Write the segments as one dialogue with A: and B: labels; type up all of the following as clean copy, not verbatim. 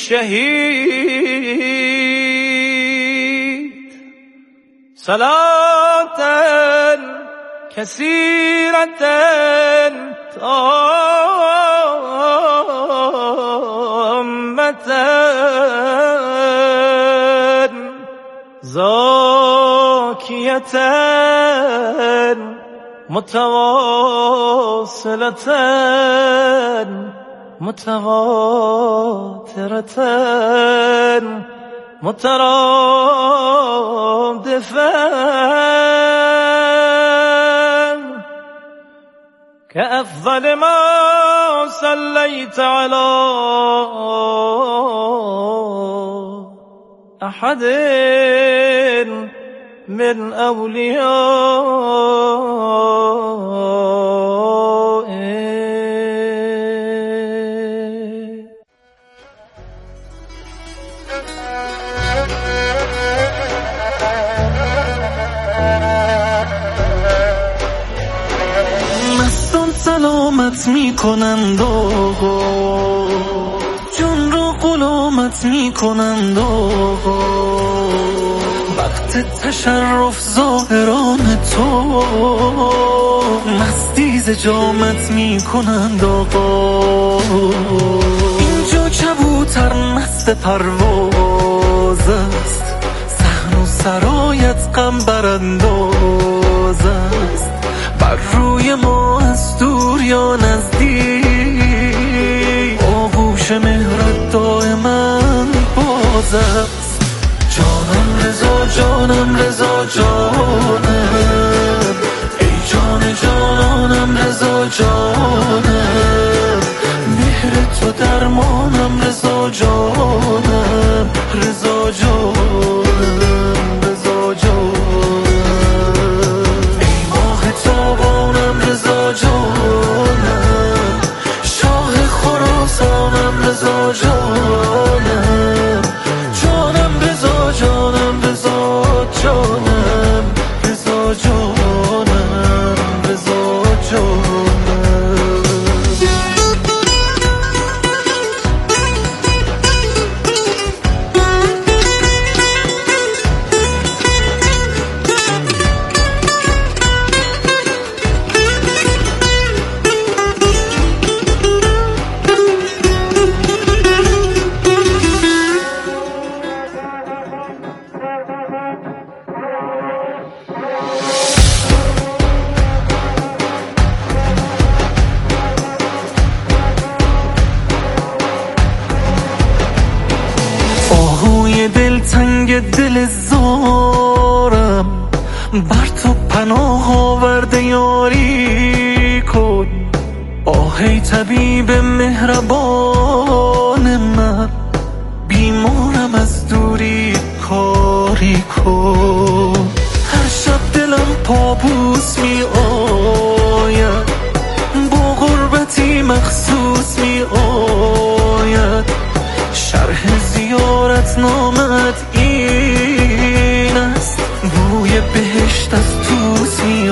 A: شهید صلاة كثيرة تامة زاكية متواصلة متواترة مترادفة كأفضل ما صليت على أحد من أوليائه.
B: مستان سلامت می کنند آقا، جون رو غلامت می کنند آقا، وقت تشرف ظاهران تو مستی ز جامت می کنند آقا. اینجا کبوتر مست پرواز است، صحن و سرایت غم برانداز است، بر روی ما از دور یا نزدیک آغوش مهرت دائما باز است. جانم رضا جانم رضا جانم، ای جان جانانم رضا جانم، مهر تو درمانم رضا جانم رضا جانم رضا جانم، ای ماه تابانم رضا جانم، شاه خراسانم رضا جانم، جانم رضا جانم رضا جانم رضا جانم رضا جانم. دلتنگ دل زارم بر تو پناه آورده یاری کن، آهی طبیب مهربان من، بیمارم از دوری کاری کن. هر شب دلم پابوس می آید، با غربتی مخصوص می آید، شرح زیارت نامت این است، بوی بهشت از توس می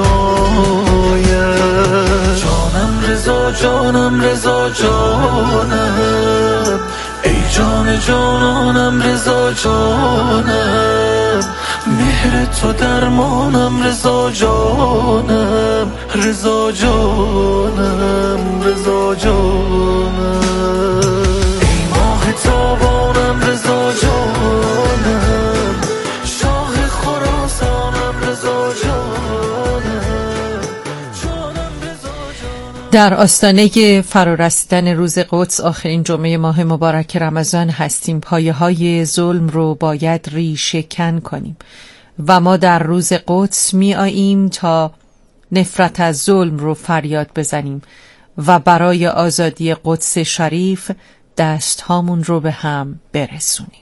B: آید. جانم رضا جانم رضا جانم، ای جان جانانم رضا جانم، مهر تو درمانم رضا جانم رضا جانم رضا جانم، تابانم رضا جانم، شاه خراسانم رضا جانم، جانم رضا جانم.
C: در آستانه فرارسیدن روز قدس، آخرین جمعه ماه مبارک رمضان هستیم. پایه‌های ظلم رو باید ریشه کن کنیم و ما در روز قدس می آییم تا نفرت از ظلم رو فریاد بزنیم و برای آزادی قدس شریف دست هامون رو به هم برسونیم.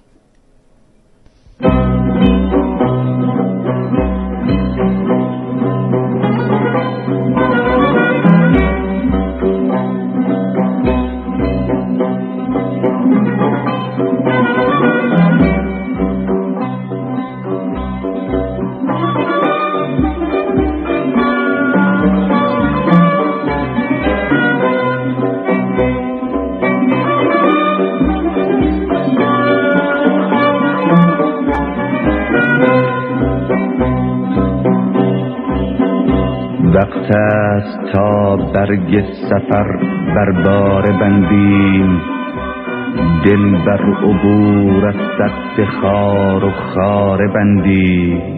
D: وقت است تا برگ سفر بر بار بندیم، دل بر عبور از سد خار و خاره بندیم.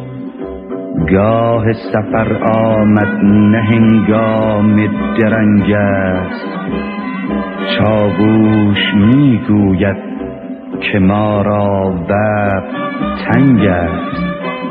D: گاه سفر آمد نه هنگام درنگ است، چاووش میگوید که ما را وقت تنگ است.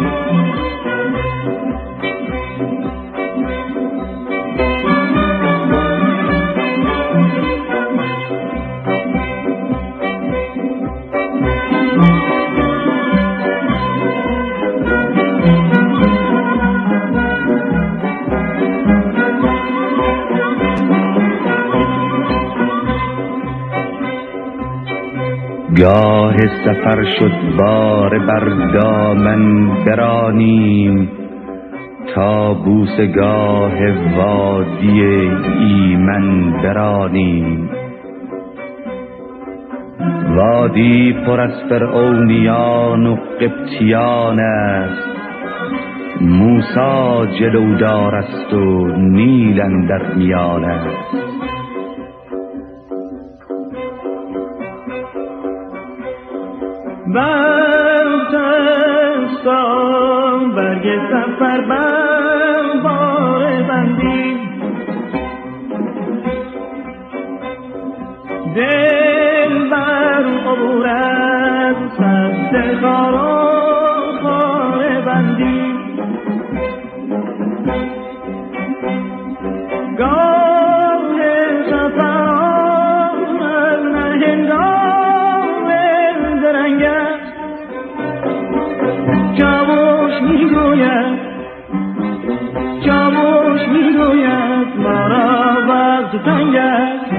D: گاه سفر شد بار بر دامن برانیم، تا بوسگاه وادی ایمن برانیم. وادی پر از فرعونیان و قبطیان است، موسی جلودار است و نیل اندر میان است.
A: برتستان برگ سفر بر بار بندی، دل بر عبور از سد خار و خاره بندی. گاه سفر آمد نه هنگام درنگ است، چاووش میگوید ما را وقت تنگ است.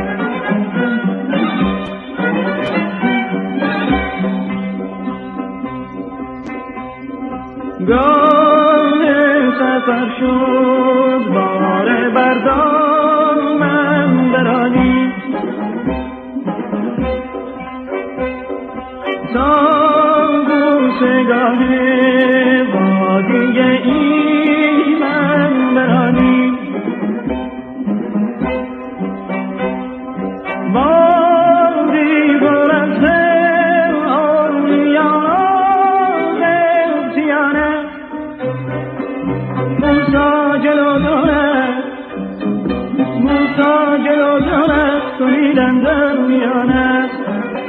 A: گاه سفر شد بار بر دامن برانی، تا بوسگاه وادی ایمن برانی. وادی پر از فرعونیان و قبطیان است، موسی جلودار است و نیل اندر میان است.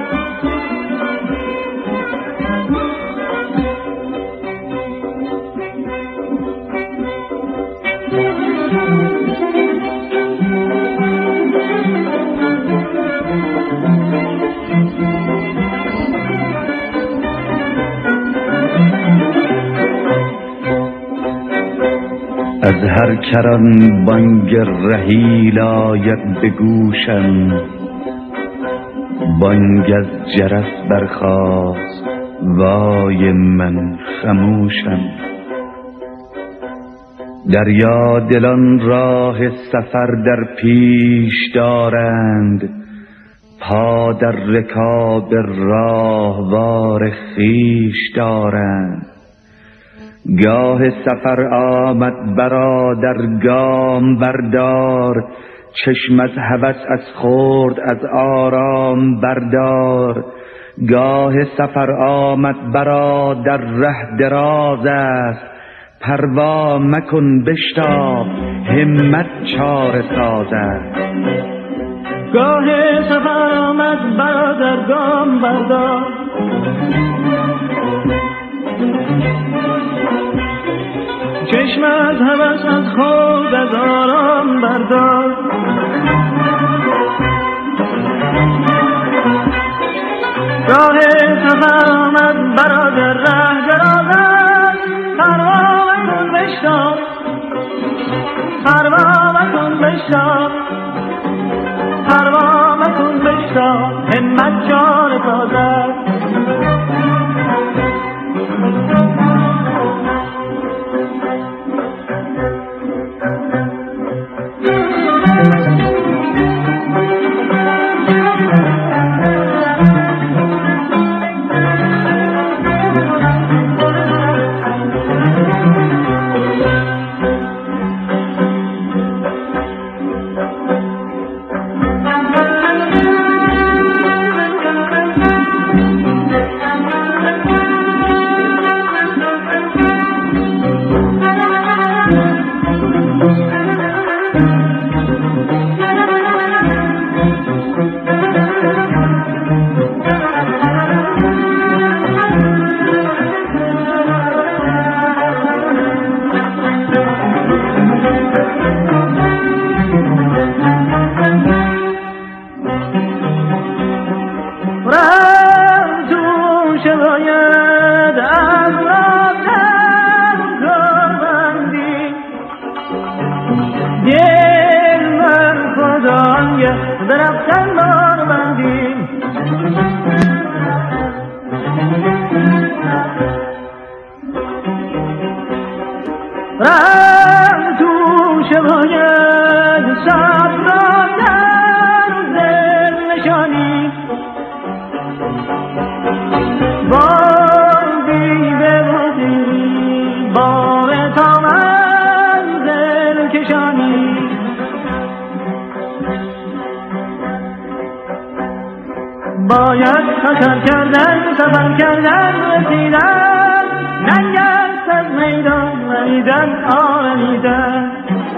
D: از هر کران بانگ رحیل آید به گوشم، بانگ از جرس برخاست وای من خموشم. دریا دلان راه سفر در پیش دارند، پا در رکاب راهوار خویش دارند. گاه سفر آمد برادر گام بردار، چشم از هوس از خورد از آرام بردار. گاه سفر آمد برادر ره دراز است، پروا مکن بشتاب همت چاره ساز است.
A: گاه سفر آمد برادر گام بردار، چشم از هوس از خود از آرام بردار. گاه سفر آمد برادر ره دراز است، پروا مکن بشتاب، پروا مکن بشتاب، پروا مکن بشتاب همت چاره ساز است. خطر کردن، سفر کردن، رسیدن، ننگ است از میدان رمیدن، آرمیدن.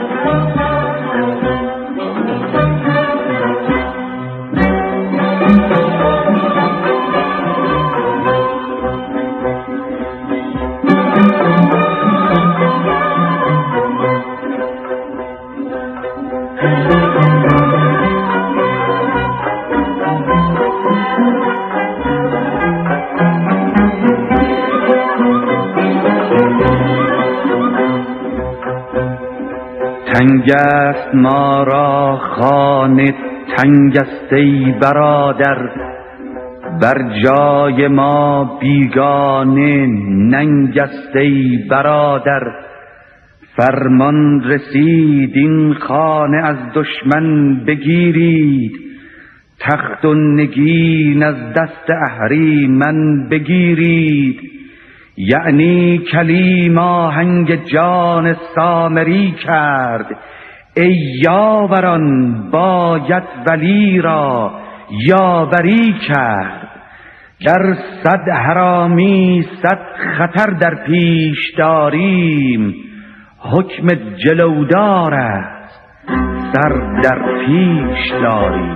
D: تنگ است ما را خانه، تنگ است ای برادر، بر جای ما بیگانه ننگ است ای برادر. فرمان رسید این خانه از دشمن بگیرید، تخت و نگین از دست اهریمن بگیرید. یعنی کلیم آهنگ جان سامری کرد، ای یاوران باید ولی را یاوری کرد. در صد حرامی صد خطر در پیش داریم، حکم جلودار است سر در پیش داریم.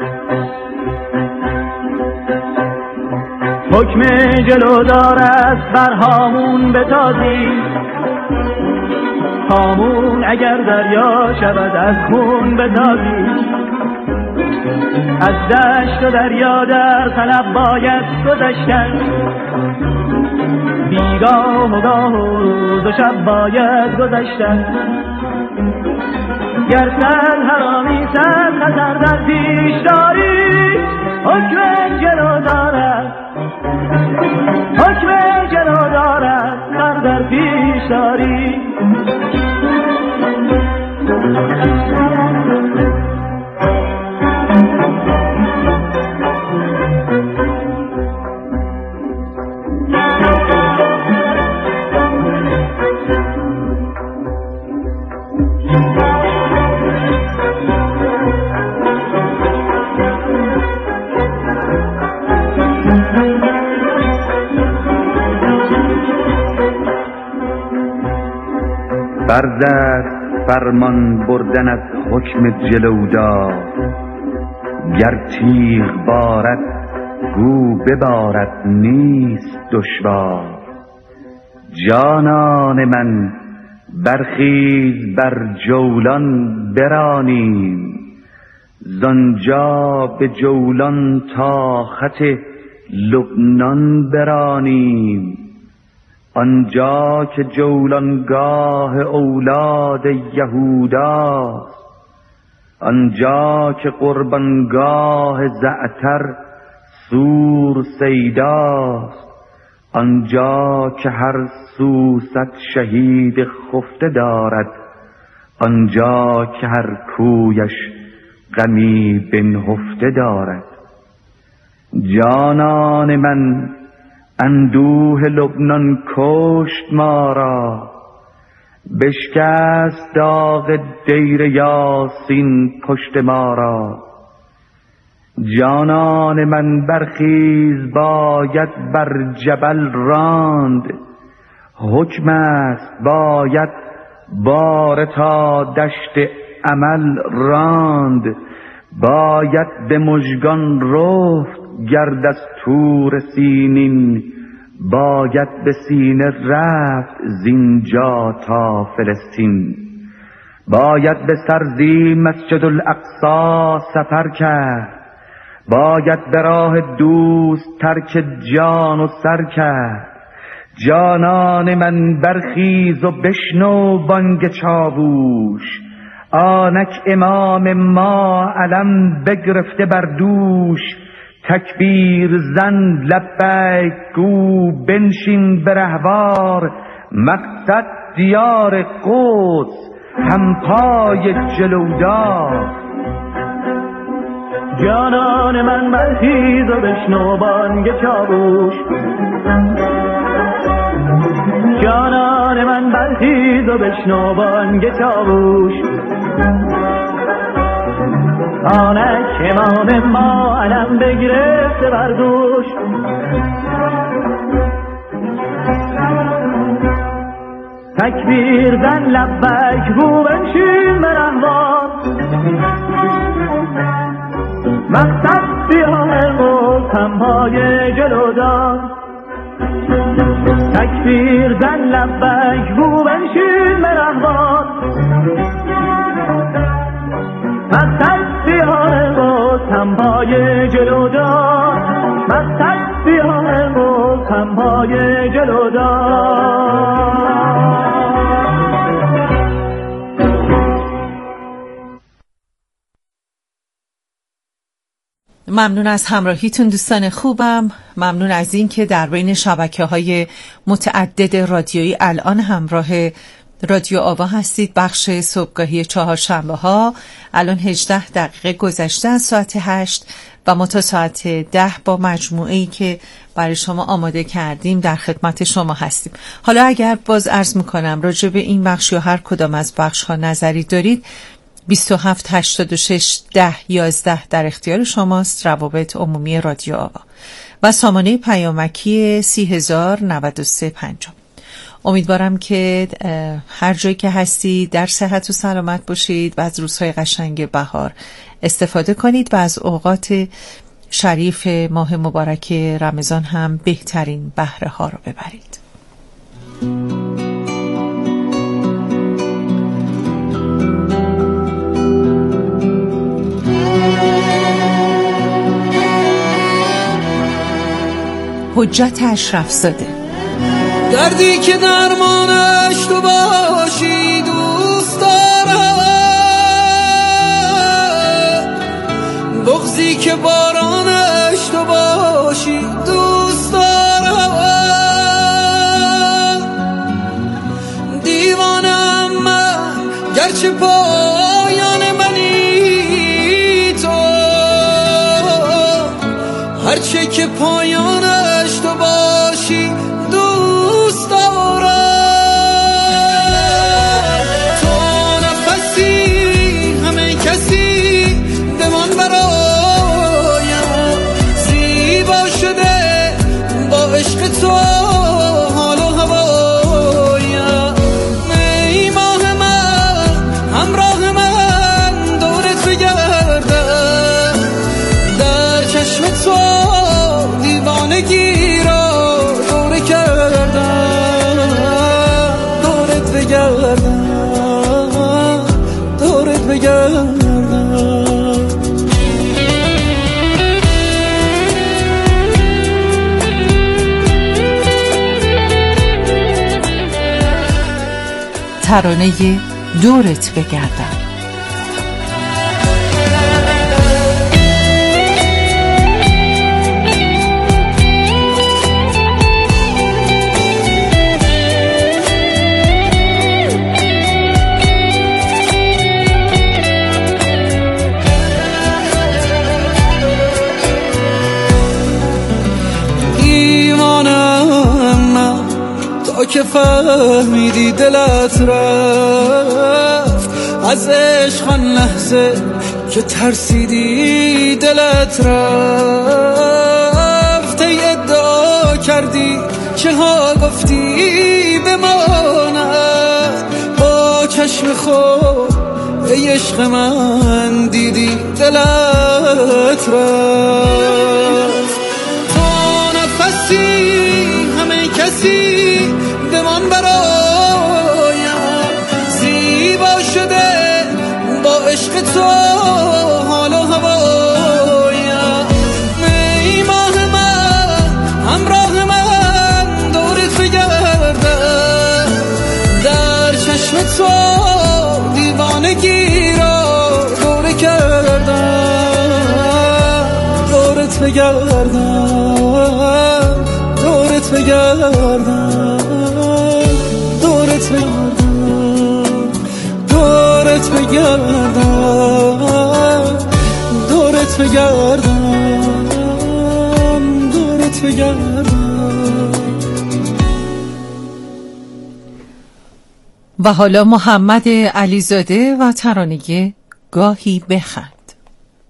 A: حکم جلودار است بر هامون بتازید، هامون اگر دریا شود از خون بتازید. از دشت و دریا در طلب باید گذشتن، بیگاه و گاه و روز و شب باید گذشتن. گر صد حرامی صد خطر در پیش داری، حکم جلودار است، حکم جلودار است سر در پیش داری.
D: فرض است فرمان بردن از حکم جلودار، گر تیغ بارد گو ببارد نیست دشوار. جانان من برخیز بر جولان برانیم، زانجا به جولان تا خط لبنان برانیم. آنجا که جولانگاه اولاد یهوداست، آنجا که قربانگاه زعتر سور سیداست، آنجا که هر سو صد شهید خفته دارد، آنجا که هر کویش غمی بنهفته دارد. جانان من اندوه لبنان کشت ما را، بشکست داغ دیر یاسین پشت ما را. جانان من برخیز باید بر جبل راند، حکم است باید بار تا دشت عمل راند. باید به مژگان رفت گرد از طور سینین، باید به سینه رفت زینجا تا فلسطین. باید به سرزی مسجد الاقصی سفر کرد، باید به راه دوست ترک جان و سر کرد. جانان من برخیز و بشنو بانگ چاووش، آنک امام ما علم بگرفته بر دوش. تکبیر زن لبیک گو بنشین به رهوار، مقصد دیار قدس همپای جلودار.
A: جانان من برخیز و بشنو بانگ چاووش، جانان من برخیز و بشنو بانگ چاووش. خانه امام ما علم بگرفته بر دوش تکبیر زن لبک رو بنشین برهوان مقصد بیان و تنهای جلودان تکبیر زن لبک رو بنشین برهوان مقصد بیان و تنهای جلودان مقصد بیان و تنهای جلودان.
C: ممنون از همراهیتون دوستان خوبم. ممنون از این که در بین شبکه‌های متعدد رادیویی الان همراه رادیو آوا هستید. بخش صبحگاهی چهارشنبه ها الان 18 دقیقه گذشته از ساعت 8 و ما تا ساعت 10 با مجموعه‌ای که برای شما آماده کردیم در خدمت شما هستیم. حالا اگر باز عرض میکنم راجع به این بخش یا هر کدام از بخش ها نظری دارید 27 86 10 11 در اختیار شماست. روابط عمومی رادیو آوا و سامانه پیامکی 3093 50. امیدوارم که هر جایی که هستید در صحت و سلامت باشید و از روزهای قشنگ بهار استفاده کنید و از اوقات شریف ماه مبارک رمضان هم بهترین بهره ها رو ببرید. حجت اشرف زاده.
B: دردی که درمانش تو باشی دوست دارم، بغضی که بارانش تو باشی دوست دارم، دیوانم من گرچه پایان منی تو، هرچه که پایانش تو باشی دوست دارم. تو نفسی همه کسی بمان برایم، زیبا شده با عشق تو حال و هوایم. ای ماه من همراه من دورت بگردم، در چشم تو دیوانگی را دوره کردم، دورت بگردم، دورت بگردم.
C: ترانه دورت بگردم.
B: که فهمیدی دلت رفت از عشق، آن لحظه که ترسیدی دلت رفت. ای ادعا کردی چه ها گفتی بماند، با چشم خود ای عشق من دیدی دلت رفت. تو نفسی همه کسی بمان برایم، زیبا شده با عشق تو حال و هوایم. ای ماه من همراه من دورت بگردم، در چشم تو دیوانگی را دوره کردم، دورت بگردم، دورت بگردم، دورت بگردم، دورت بگردم، دورت بگردم، دورت بگردم.
C: و حالا محمد علیزاده و ترانه گاهی بخند.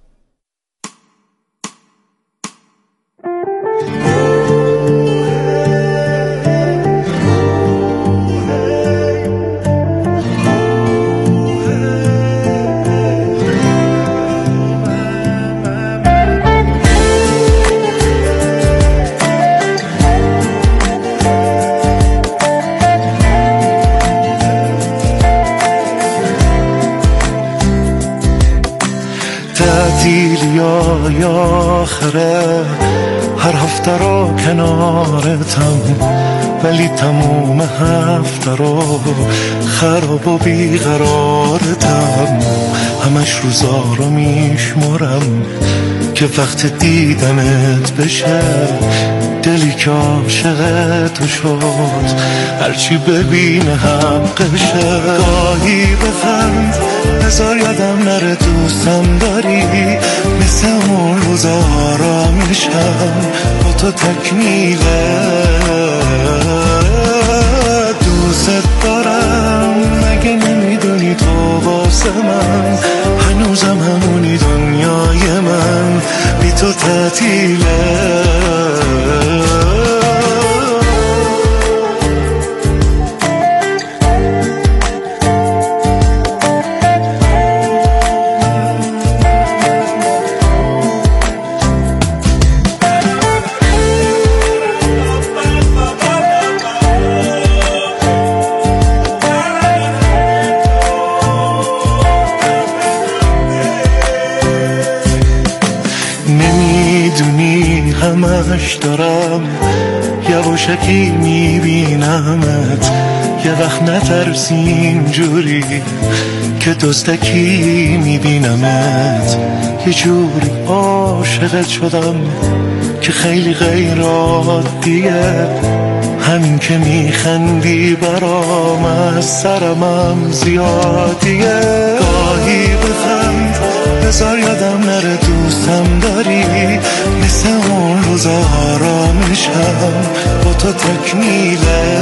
E: هفته رو کنارتم، ولی تموم هفته رو خراب و بیقرارتم. همش روزا رو میشمرم که وقت دیدنت بشه، دلی که عاشق تو شد هرچی ببینه حقشه. گاهی بخند بذار یادم نره دوستم داری، مثل اون روزا آرامشم با تو تکمیله. دوست دارم مگه نمیدونی تو واسه من هنوزم همونی، دنیای من بی تو تعطیله. همش دارم یواشکی میبینمت، یه وقت نترسی اینجوری که دزدکی میبینمت. یه جوری عاشقت شدم که خیلی غیر عادیه، همین که میخندی برام از سرمم زیادیه. گاهی بخند بذار یادم نره دوستم داری، مثل اون روزا آرامشم با تو تکمیله.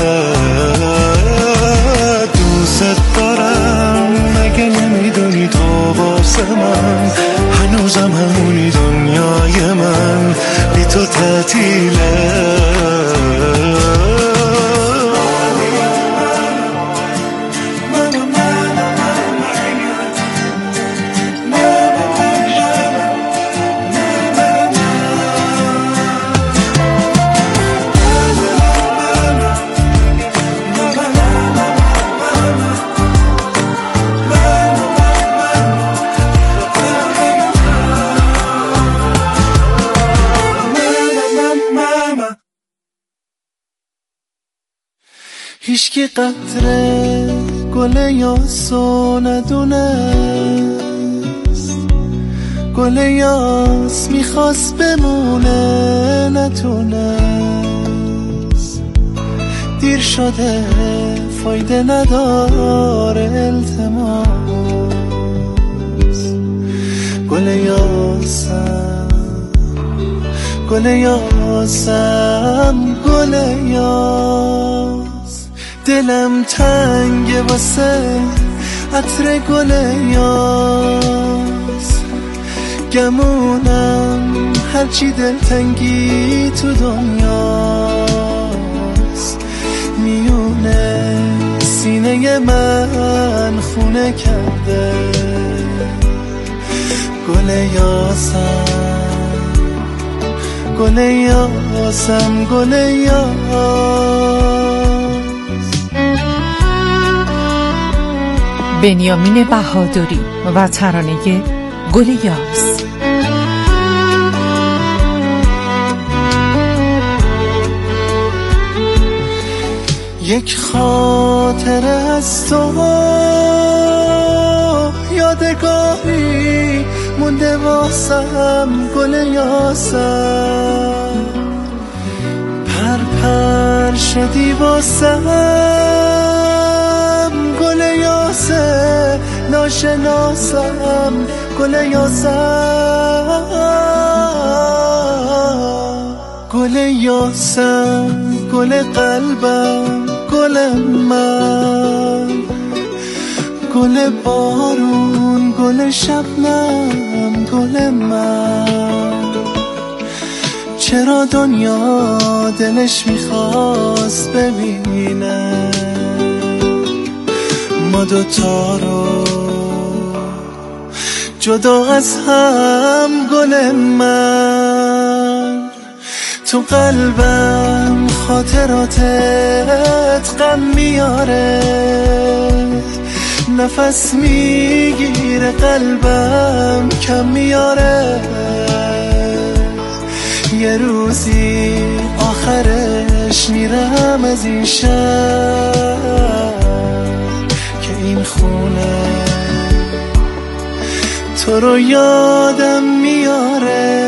E: دوست دارم مگه نمیدونی تو واسه من هنوزم همونی، دنیای من بی تو تعطیله. هیچکی قطره گل یاسو ندونست، گل یاس میخواست بمونه نتونست. دیر شده فایده نداره التماس، گل یاسم گل یاسم گل یاس. دلم تنگه واسه عطر گل یاس، گمونم هرچی دلتنگی تو دنیاست. میونه سینه من خونه کرده گل یاسم گل یاسم گل یاس.
C: بنیامین بهادری و ترانه گل یاس.
E: یک خاطره از تو یادگاری مونده واسم گل یاسم، پر شدی واسم گل یاسه ناشناسم گل یاسم. گل یاسم گل قلبم گل من، گل بارون گل شبنم گل من. چرا دنیا دلش میخواست ببینه ما دوتا رو جدا از هم گل من. تو قلبم خاطراتت غم میاره، نفس میگیره قلبم کم میاره. یه روزی آخرش میرم از این شهر که این خونه تو رو یادم میاره.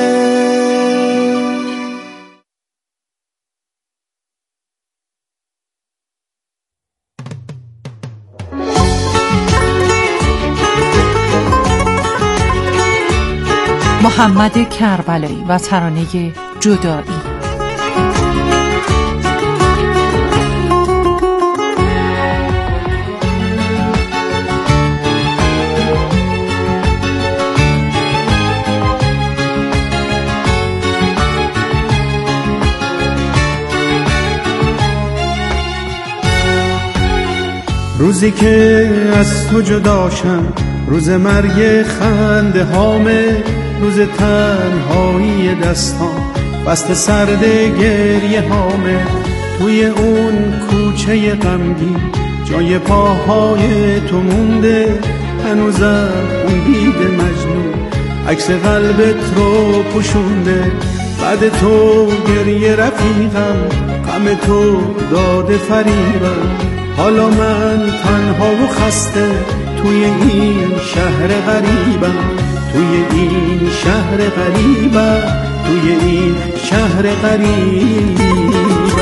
C: محمد کربلایی و ترانه جدایی.
F: روزی که از تو جداشم، روز مرگ خنده هامه، روز تنهایی دستان بست سرد گریه هامه. توی اون کوچه غمگین جای پاهای تو مونده، هنوزم اون دید مجنون عکس قلبت رو پوشونده. بعد تو گریه رفیقم، غم تو داده فریبم. حالا من تنها و خسته توی این شهر غریبم، توی این شهر غریبم، توی این شهر غریبم.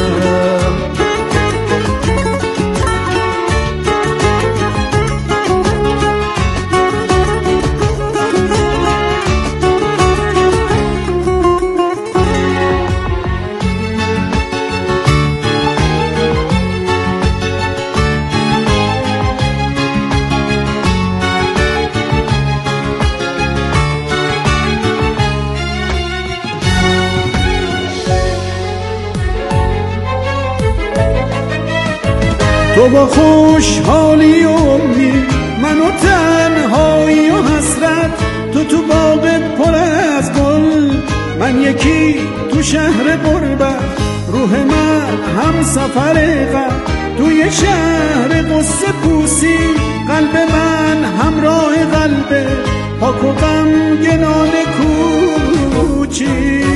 F: تو با خوشحالی و امید، من و تنهایی و حسرت. تو باغ پر از گل، من یکی تو شهر غربت. روح من هم سفر غم، توی شهر قصه پوسی. قلب من همراه قلب پاک و غمگنان کوچی.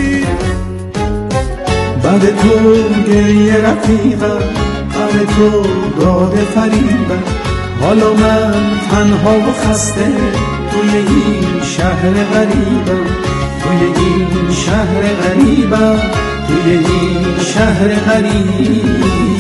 F: بعد تو گریه رفیقم، غم تو داده فریبم. حالا من تنها و خسته توی این شهر غریبم، توی این شهر غریبم، توی این شهر غریبم.